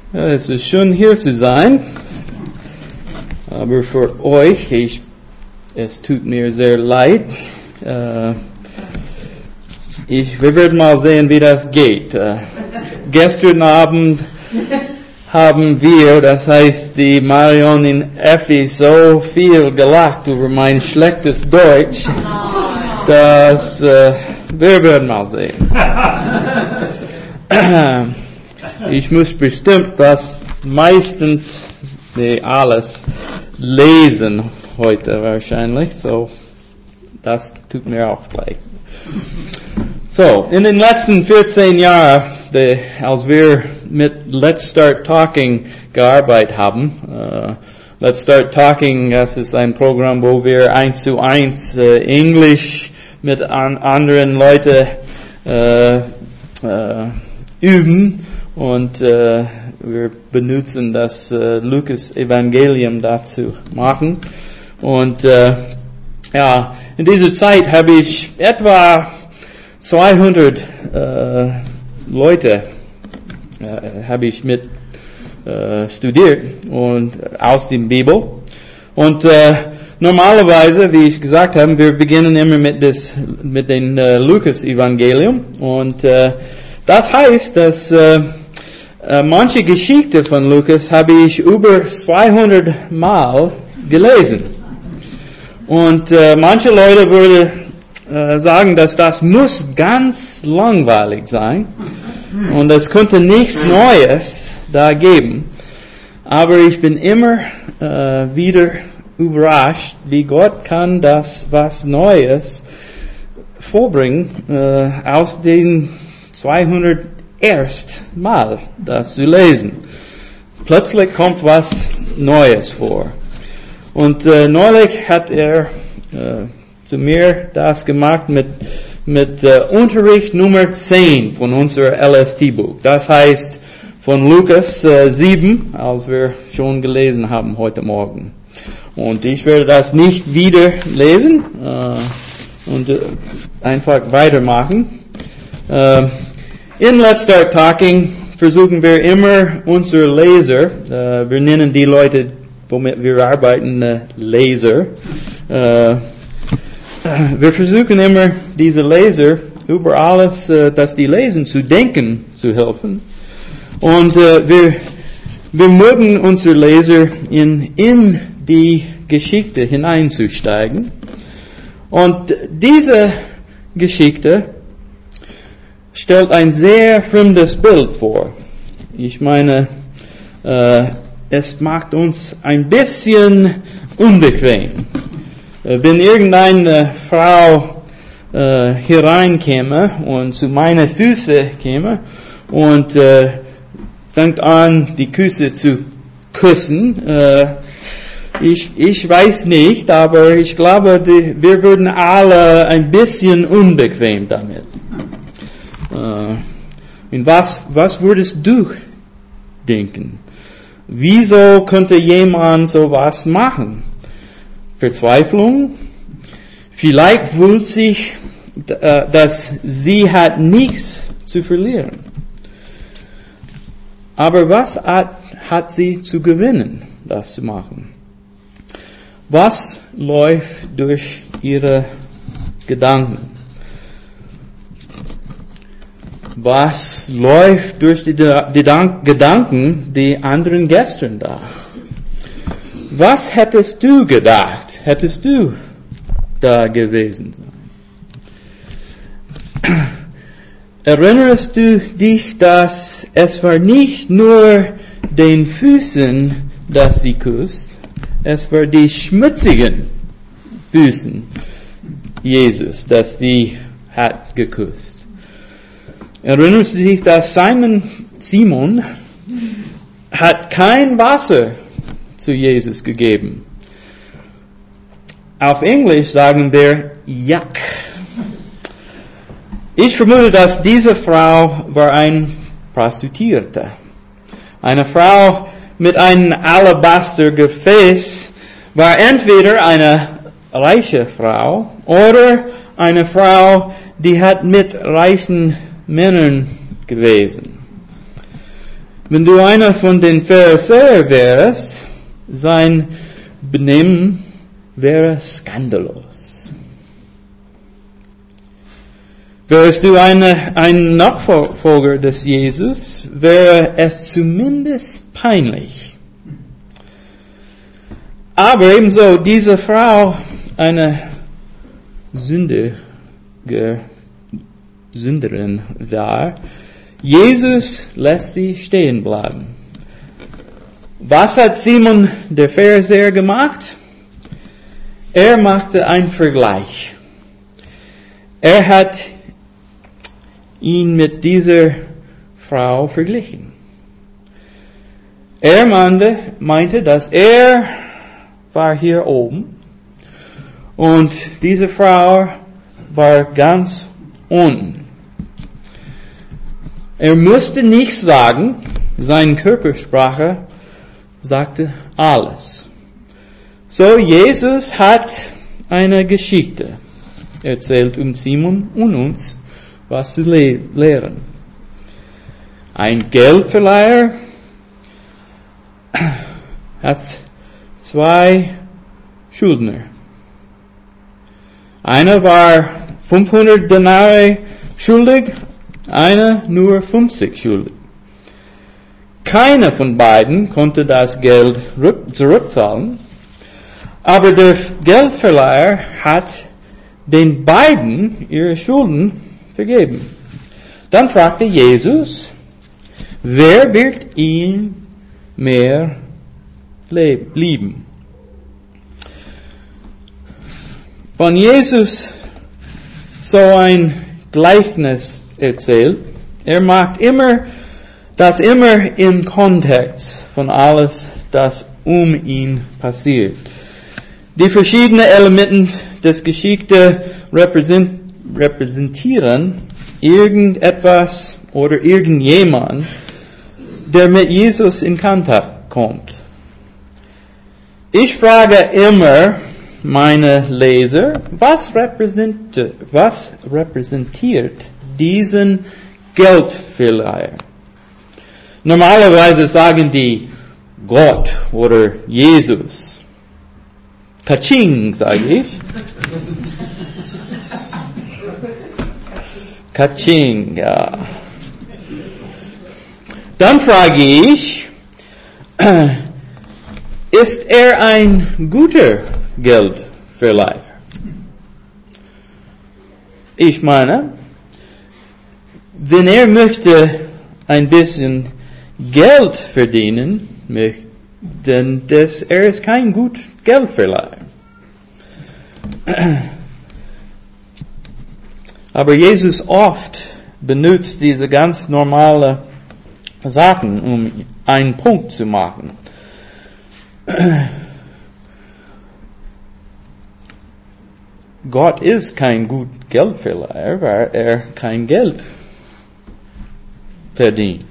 Ja, es ist schön hier zu sein, aber für euch, es tut mir sehr leid. Wir werden mal sehen, wie das geht. Gestern Abend haben wir, das heißt die Marion und Effi, so viel gelacht über mein schlechtes Deutsch, dass wir werden mal sehen. Ich muss bestimmt das meistens, alles lesen heute wahrscheinlich, so das tut mir auch leid. So, in den letzten 14 Jahren, als wir mit Let's Start Talking gearbeitet haben, Let's Start Talking, das ist ein Programm, wo wir 1:1 Englisch mit anderen Leuten üben und wir benutzen das Lukas Evangelium dazu machen. Und in dieser Zeit habe ich etwa 200 Leute habe ich mit studiert und aus der Bibel. Und normalerweise, wie ich gesagt habe, wir beginnen immer mit dem Lukas Evangelium. Und das heißt, dass manche Geschichte von Lukas habe ich über 200 Mal gelesen. Und manche Leute würden sagen, dass das muss ganz langweilig sein und es könnte nichts Neues da geben. Aber ich bin immer wieder überrascht, wie Gott kann das was Neues vorbringen aus den 200 erst Mal das zu lesen. Plötzlich kommt was Neues vor. Und neulich hat er zu mir das gemacht mit Unterricht Nummer 10 von unserem LST-Buch. Das heißt von Lukas 7, als wir schon gelesen haben heute Morgen. Und ich werde das nicht wieder lesen und einfach weitermachen. In Let's Start Talking versuchen wir immer unsere Leser, wir nennen die Leute, womit wir arbeiten, Leser. Wir versuchen immer, diese Leser über alles, das die lesen, zu denken, zu helfen. Und wir mögen unsere Leser in die Geschichte hineinzusteigen. Und diese Geschichte stellt ein sehr fremdes Bild vor. Ich meine, es macht uns ein bisschen unbequem. Wenn irgendeine Frau hereinkäme und zu meinen Füßen käme und fängt an, die Füße zu küssen, ich weiß nicht, aber ich glaube, wir würden alle ein bisschen unbequem damit. Und was würdest du denken? Wieso könnte jemand sowas machen? Verzweiflung? Vielleicht fühlt sich, dass sie hat nichts zu verlieren. Aber was hat sie zu gewinnen, das zu machen? Was läuft durch ihre Gedanken? Was läuft durch die Gedanken die anderen gestern da? Was hättest du gedacht? Hättest du da gewesen sein? Erinnerst du dich, dass es war nicht nur den Füßen, dass sie küsst, es war die schmutzigen Füßen Jesus, dass sie hat geküsst. Erinnerst du dich, dass Simon hat kein Wasser zu Jesus gegeben? Auf Englisch sagen wir Yuck. Ich vermute, dass diese Frau war eine Prostituierte. Eine Frau mit einem Alabastergefäß war entweder eine reiche Frau oder eine Frau, die hat mit reichen Männern gewesen. Wenn du einer von den Pharisäern wärst, sein Benehmen wäre skandalös. Wärst du ein Nachfolger des Jesus, wäre es zumindest peinlich. Aber ebenso diese Frau, eine Sünderin war, Jesus lässt sie stehen bleiben. Was hat Simon der Pharisäer gemacht? Er machte einen Vergleich. Er hat ihn mit dieser Frau verglichen. Er meinte, dass er war hier oben und diese Frau war ganz unten. Er musste nichts sagen, seine Körpersprache sagte alles. So, Jesus hat eine Geschichte erzählt Simon und uns, was zu lehren. Ein Geldverleiher hat 2 Schuldner. Einer war 500 Denare schuldig, einer nur 50 schuldig. Keiner von beiden konnte das Geld zurückzahlen, aber der Geldverleiher hat den beiden ihre Schulden vergeben. Dann fragte Jesus, wer wird ihn mehr lieben? Wenn Jesus so ein Gleichnis erzählt, er macht das immer im Kontext von alles, das um ihn passiert. Die verschiedenen Elemente des Geschichte repräsentieren irgendetwas oder irgendjemand, der mit Jesus in Kontakt kommt. Ich frage immer meine Leser, was repräsentiert diesen Geldverleiher? Normalerweise sagen die Gott oder Jesus. Kaching, sage ich. Kaching, ja. Dann frage ich, ist er ein guter Geldverleiher? Ich meine, wenn er möchte ein bisschen Geld verdienen, dann er ist kein guter Geldverleiher. Aber Jesus oft benutzt diese ganz normale Sachen, um einen Punkt zu machen. Gott ist kein guter Geldverleiher, weil er kein Geld verdient.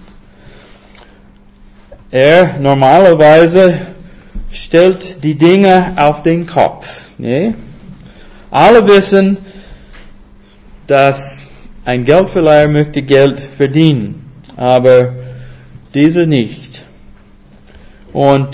Er normalerweise stellt die Dinge auf den Kopf. Ne? Alle wissen, dass ein Geldverleiher möchte Geld verdienen, aber diese nicht. Und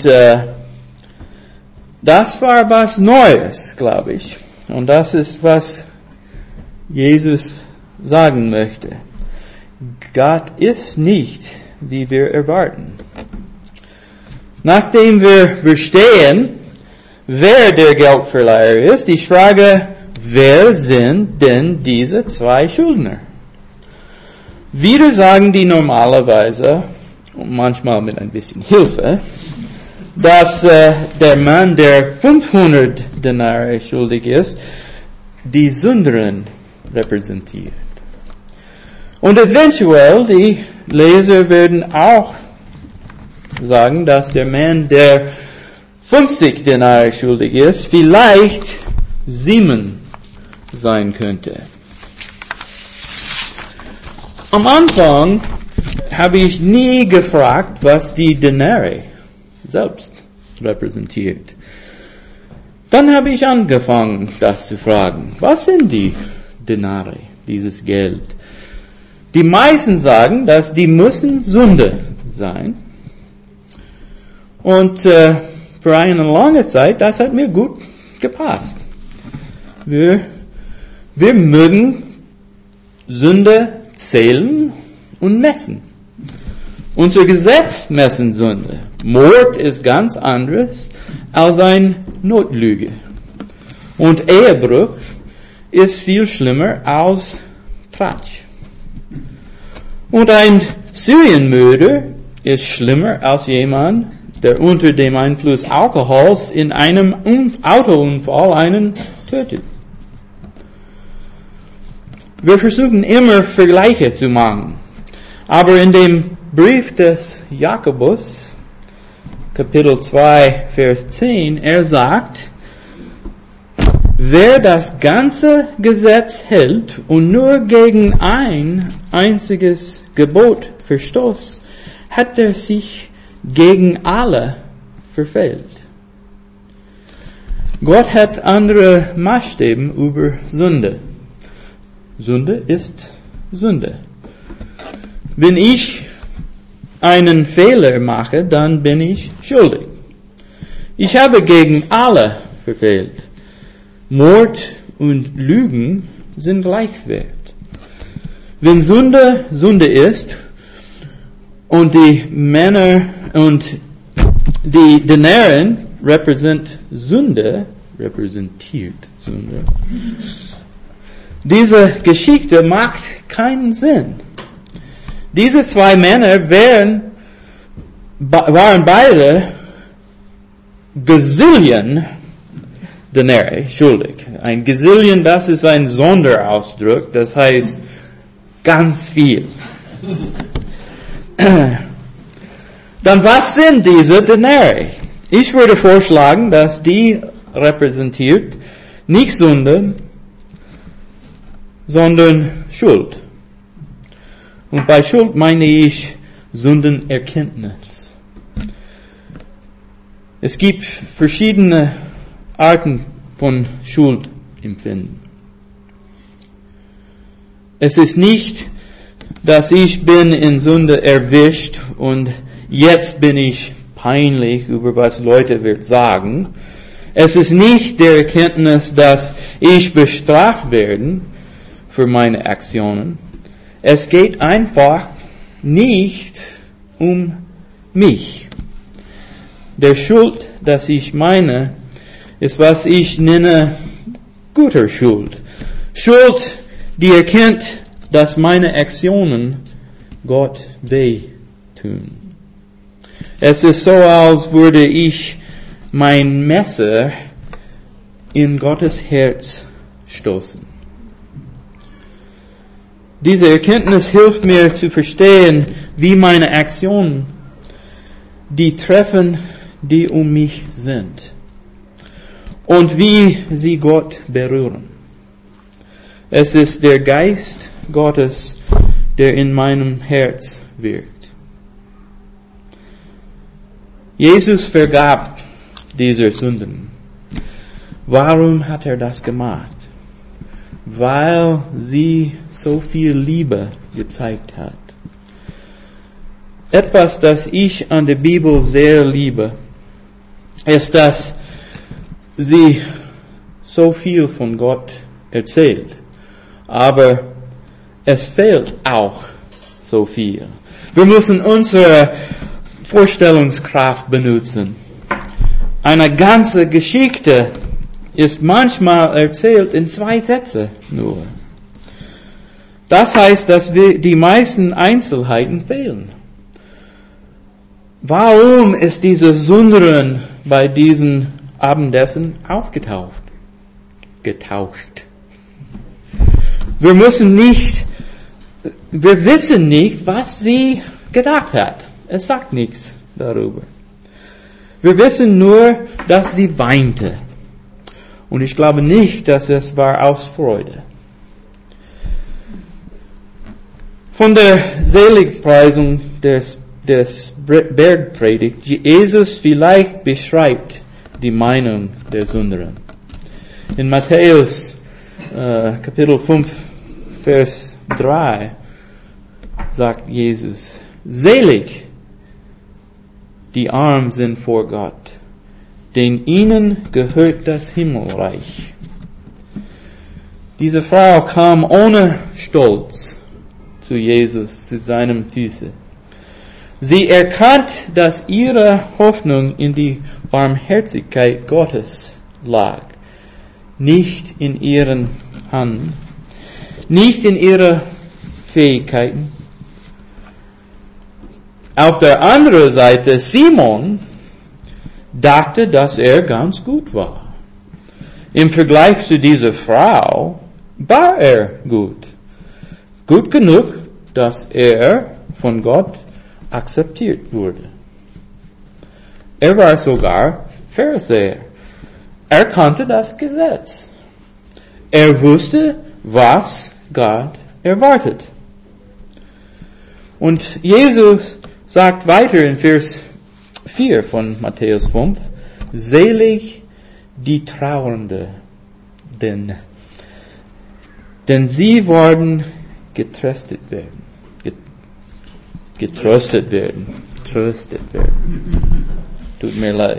das war was Neues, glaube ich. Und das ist, was Jesus sagen möchte. Gott ist nicht, wie wir erwarten. Nachdem wir verstehen, wer der Geldverleiher ist, die Frage, wer sind denn diese 2 Schuldner? Wieder sagen die normalerweise, und manchmal mit ein bisschen Hilfe, dass der Mann, der 500 Denare schuldig ist, die Sünderin repräsentiert. Und eventuell, die Leser werden auch sagen, dass der Mann, der 50 Denare schuldig ist, vielleicht Simon sein könnte. Am Anfang habe ich nie gefragt, was die Denare selbst repräsentiert. Dann habe ich angefangen, das zu fragen. Was sind die Denare, dieses Geld? Die meisten sagen, dass die müssen Sünde sein. Und für eine lange Zeit, das hat mir gut gepasst. Wir mögen Sünde zählen und messen. Unser Gesetz messen Sünde. Mord ist ganz anderes als eine Notlüge. Und Ehebruch ist viel schlimmer als Tratsch. Und ein Serienmörder ist schlimmer als jemand, der unter dem Einfluss Alkohols in einem Autounfall einen tötet. Wir versuchen immer Vergleiche zu machen. Aber in dem Brief des Jakobus, Kapitel 2, Vers 10, er sagt, wer das ganze Gesetz hält und nur gegen ein einziges Gebot verstoßt, hat er sich gegen alle verfehlt. Gott hat andere Maßstäbe über Sünde. Sünde ist Sünde. Wenn ich einen Fehler mache, dann bin ich schuldig. Ich habe gegen alle verfehlt. Mord und Lügen sind gleichwert. Wenn Sünde Sünde ist und die Männer und die Denaren repräsentiert Sünde, diese Geschichte macht keinen Sinn. Diese zwei Männer waren beide Gazillion Denare schuldig. Ein Gazillion, das ist ein Sonderausdruck, das heißt ganz viel. Dann was sind diese Denare? Ich würde vorschlagen, dass die repräsentiert nicht Sünde, sondern Schuld. Und bei Schuld meine ich Sündenerkenntnis. Es gibt verschiedene Arten von Schuldempfinden. Es ist nicht, dass ich bin in Sünde erwischt und jetzt bin ich peinlich über was Leute wird sagen. Es ist nicht der Erkenntnis, dass ich bestraft werde für meine Aktionen. Es geht einfach nicht um mich. Der Schuld, das ich meine, ist, was ich nenne, guter Schuld. Schuld, die erkennt, dass meine Aktionen Gott weh tun. Es ist so, als würde ich mein Messer in Gottes Herz stoßen. Diese Erkenntnis hilft mir zu verstehen, wie meine Aktionen die treffen, die um mich sind. Und wie sie Gott berühren. Es ist der Geist Gottes, der in meinem Herz wirkt. Jesus vergab diese Sünden. Warum hat er das gemacht? Weil sie so viel Liebe gezeigt hat. Etwas, das ich an der Bibel sehr liebe, ist, dass sie so viel von Gott erzählt. Aber es fehlt auch so viel. Wir müssen unsere Vorstellungskraft benutzen. Eine ganze Geschichte ist manchmal erzählt in 2 Sätze nur. Das heißt, dass die meisten Einzelheiten fehlen. Warum ist diese Sünderin bei diesen Abendessen aufgetaucht? Wir wissen nicht, was sie gedacht hat. Es sagt nichts darüber. Wir wissen nur, dass sie weinte. Und ich glaube nicht, dass es war aus Freude. Von der Seligpreisung des Bergpredigt, Jesus vielleicht beschreibt die Meinung der Sünderin. In Matthäus Kapitel 5, Vers 3 sagt Jesus, selig die arm sind vor Gott, denn ihnen gehört das Himmelreich. Diese Frau kam ohne Stolz zu Jesus, zu seinen Füßen. Sie erkannt, dass ihre Hoffnung in die Barmherzigkeit Gottes lag, nicht in ihren Händen, nicht in ihren Fähigkeiten. Auf der anderen Seite, Simon dachte, dass er ganz gut war. Im Vergleich zu dieser Frau war er gut. Gut genug, dass er von Gott akzeptiert wurde. Er war sogar Pharisäer. Er kannte das Gesetz. Er wusste, was Gott erwartet. Und Jesus sagt weiter in Vers 4 von Matthäus 5, selig die Trauernden, denn sie werden getröstet werden. Getröstet werden. Tut mir leid.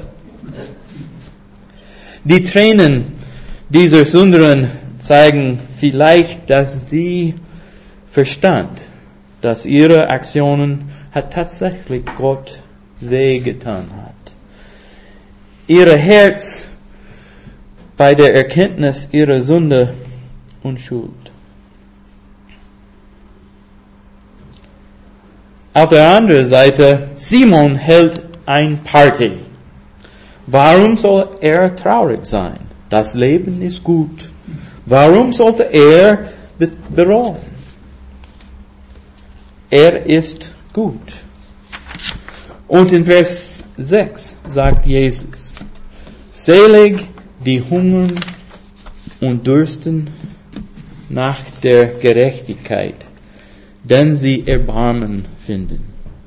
Die Tränen dieser Sünderin zeigen vielleicht, dass sie verstand, dass ihre Aktionen hat tatsächlich Gott wehgetan hat. Ihr Herz bei der Erkenntnis ihrer Sünde und Schuld. Auf der anderen Seite, Simon hält ein Party. Warum soll er traurig sein? Das Leben ist gut. Warum sollte er bereuen? Er ist gut. Und in Vers 6 sagt Jesus, selig die hungern und dürsten nach der Gerechtigkeit, denn sie Erbarmen finden.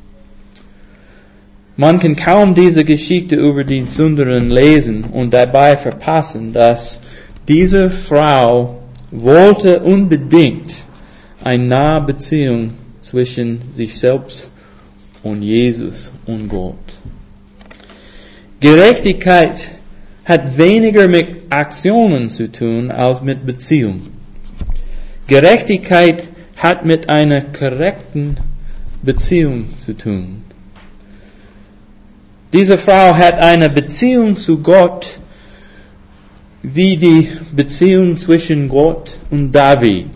Man kann kaum diese Geschichte über die Sünderin lesen und dabei verpassen, dass diese Frau wollte unbedingt eine nahe Beziehung zwischen sich selbst und Jesus und Gott. Gerechtigkeit hat weniger mit Aktionen zu tun als mit Beziehung. Gerechtigkeit hat mit einer korrekten Beziehung zu tun. Diese Frau hat eine Beziehung zu Gott wie die Beziehung zwischen Gott und David.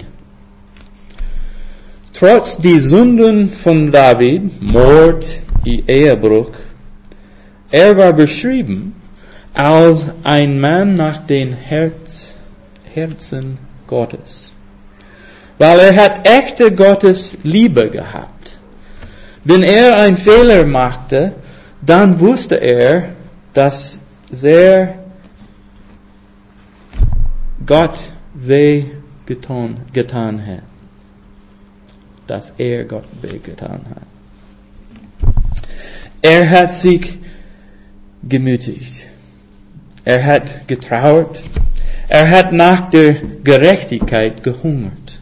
Trotz die Sünden von David, Mord, Ehebruch, er war beschrieben als ein Mann nach dem Herzen Gottes. Weil er hat echte Gottes Liebe gehabt. Wenn er einen Fehler machte, dann wusste er, dass er Gott weh getan hat. Dass er Gott weh getan hat. Er hat sich gemütigt. Er hat getrauert. Er hat nach der Gerechtigkeit gehungert.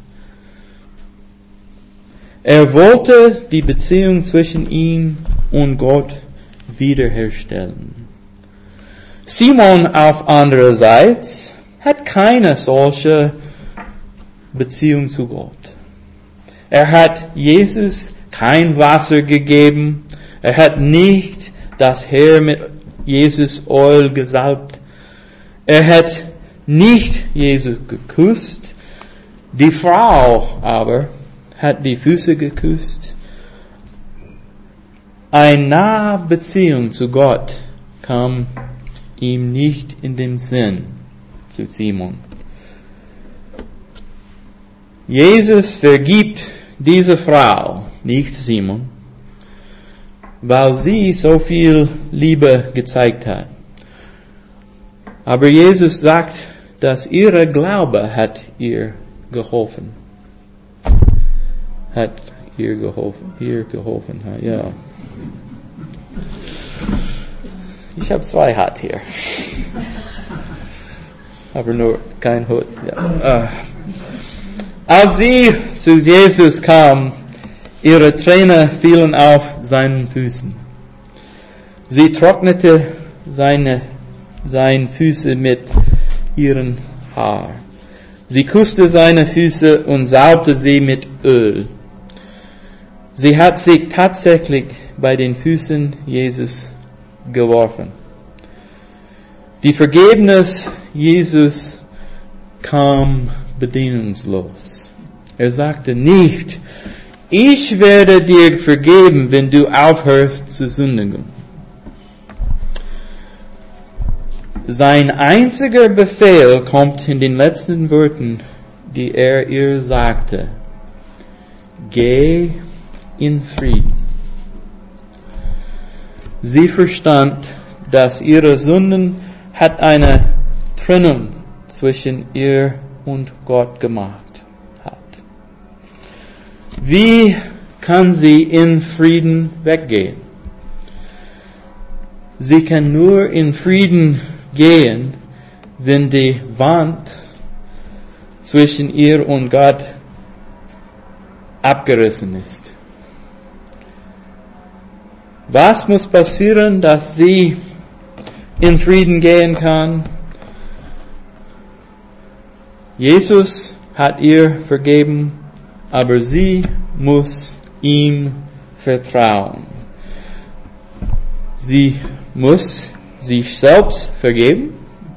Er wollte die Beziehung zwischen ihm und Gott wiederherstellen. Simon auf andererseits hat keine solche Beziehung zu Gott. Er hat Jesus kein Wasser gegeben. Er hat nicht das Haar mit Jesus Öl gesalbt. Er hat nicht Jesus geküsst. Die Frau aber hat die Füße geküsst. Eine nahe Beziehung zu Gott kam ihm nicht in den Sinn zu Simon. Jesus vergibt diese Frau, nicht Simon, weil sie so viel Liebe gezeigt hat. Aber Jesus sagt, dass ihre Glaube hat ihr geholfen. Hat ihr geholfen, ja. Ich habe 2 Hat hier. Aber nur kein Hut. Ja. Als sie zu Jesus kam, ihre Tränen fielen auf seinen Füßen. Sie trocknete seine Füße mit ihren Haar. Sie küsste seine Füße und salbte sie mit Öl. Sie hat sich tatsächlich bei den Füßen Jesus geworfen. Die Vergebnis Jesus kam bedingungslos. Er sagte nicht, ich werde dir vergeben, wenn du aufhörst zu sündigen. Sein einziger Befehl kommt in den letzten Worten, die er ihr sagte. Geh in Frieden. Sie verstand, dass ihre Sünden hat eine Trennung zwischen ihr und Gott gemacht hat. Wie kann sie in Frieden weggehen? Sie kann nur in Frieden gehen, wenn die Wand zwischen ihr und Gott abgerissen ist. Was muss passieren, dass sie in Frieden gehen kann? Jesus hat ihr vergeben, aber sie muss ihm vertrauen. Sie muss sich selbst vergeben.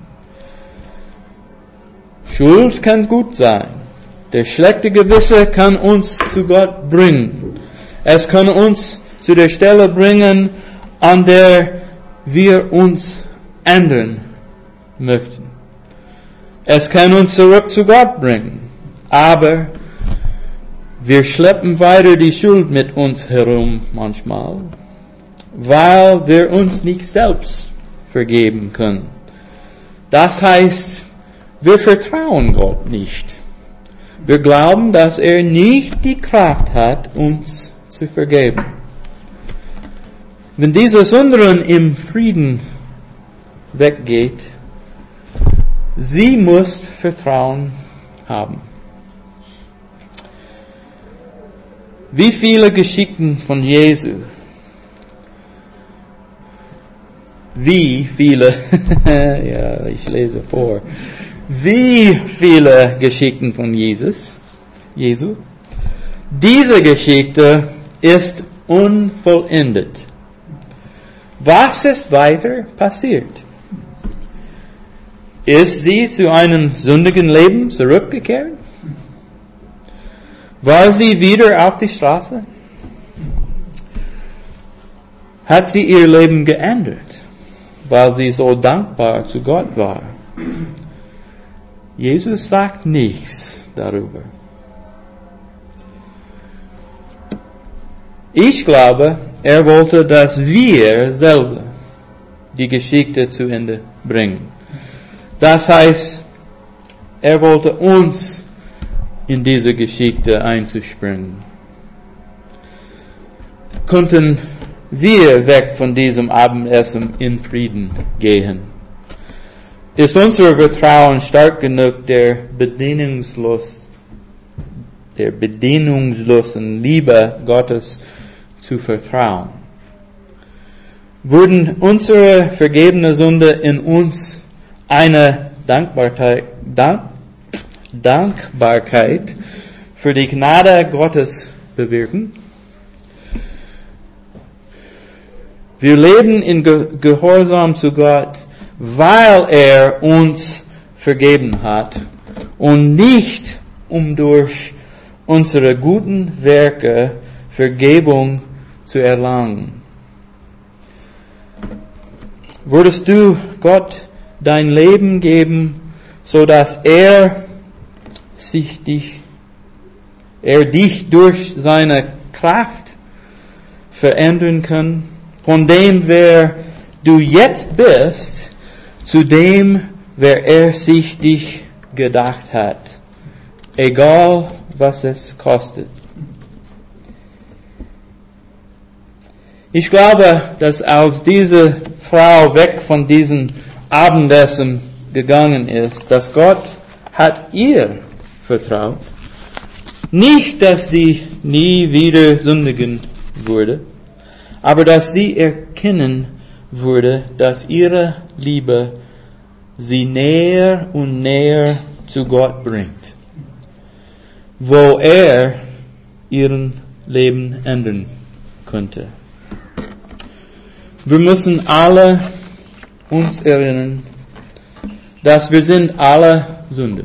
Schuld kann gut sein. Der schlechte Gewissen kann uns zu Gott bringen. Es kann uns zu der Stelle bringen, an der wir uns ändern möchten. Es kann uns zurück zu Gott bringen. Aber wir schleppen weiter die Schuld mit uns herum manchmal, weil wir uns nicht selbst vergeben können. Das heißt, wir vertrauen Gott nicht. Wir glauben, dass er nicht die Kraft hat, uns zu vergeben. Wenn diese Sünderin im Frieden weggeht, sie muss Vertrauen haben. Wie viele Geschichten von Jesu? Wie viele, ja, ich lese vor. Wie viele Geschichten von Jesu? Diese Geschichte ist unvollendet. Was ist weiter passiert? Ist sie zu einem sündigen Leben zurückgekehrt? War sie wieder auf die Straße? Hat sie ihr Leben geändert, weil sie so dankbar zu Gott war? Jesus sagt nichts darüber. Ich glaube, er wollte, dass wir selber die Geschichte zu Ende bringen. Das heißt, er wollte uns in diese Geschichte einzuspringen. Konnten wir weg von diesem Abendessen in Frieden gehen? Ist unser Vertrauen stark genug, der bedingungslosen Liebe Gottes zu vertrauen? Würden unsere vergebene Sünde in uns eine Dankbarkeit für die Gnade Gottes bewirken? Wir leben in Gehorsam zu Gott, weil er uns vergeben hat und nicht um durch unsere guten Werke Vergebung zu erlangen. Würdest du Gott dein Leben geben, so dass er dich durch seine Kraft verändern kann, von dem, wer du jetzt bist, zu dem, wer er sich dich gedacht hat, egal was es kostet. Ich glaube, dass als diese Frau weg von diesem Abendessen gegangen ist, dass Gott hat ihr vertraut. Nicht, dass sie nie wieder sündigen würde, aber dass sie erkennen würde, dass ihre Liebe sie näher und näher zu Gott bringt, wo er ihren Leben ändern könnte. Wir müssen alle uns erinnern, dass wir sind alle Sünder.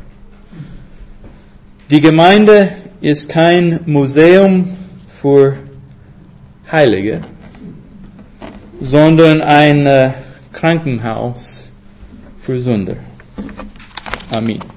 Die Gemeinde ist kein Museum für Heilige, sondern ein Krankenhaus für Sünder. Amen.